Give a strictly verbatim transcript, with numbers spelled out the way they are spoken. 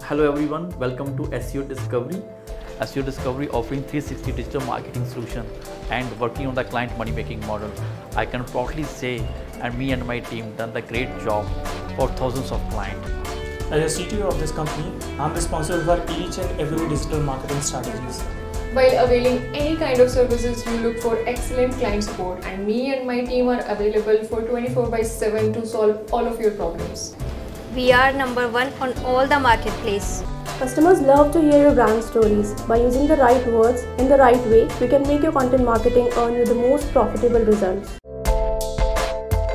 Hello everyone, welcome to S E O Discovery. S E O Discovery offering three sixty digital marketing solution and working on the client money making model. I can proudly say, and me and my team done the great job for thousands of clients. As a C T O of this company, I am responsible for each and every digital marketing strategies. While availing any kind of services, you look for excellent client support, and me and my team are available for twenty-four by seven to solve all of your problems. We are number one on all the marketplace. Customers love to hear your brand stories. By using the right words in the right way, we can make your content marketing earn you the most profitable results.